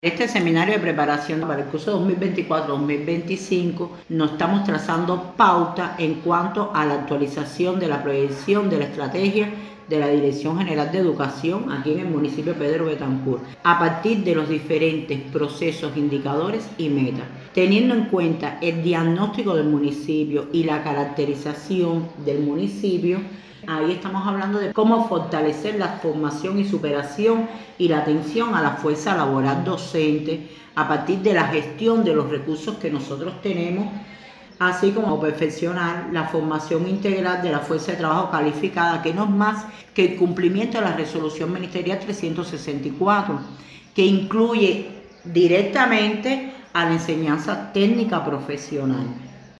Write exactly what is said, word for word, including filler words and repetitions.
Este seminario de preparación para el curso dos mil veinticuatro dos mil veinticinco nos estamos trazando pauta en cuanto a la actualización de la proyección de la estrategia de la Dirección General de Educación aquí en el municipio de Pedro Betancur, a partir de los diferentes procesos, indicadores y metas. Teniendo en cuenta el diagnóstico del municipio y la caracterización del municipio, ahí estamos hablando de cómo fortalecer la formación y superación y la atención a la fuerza laboral docente a partir de la gestión de los recursos que nosotros tenemos, así como perfeccionar la formación integral de la fuerza de trabajo calificada, que no es más que el cumplimiento de la resolución ministerial trescientos sesenta y cuatro, que incluye directamente a la enseñanza técnica profesional.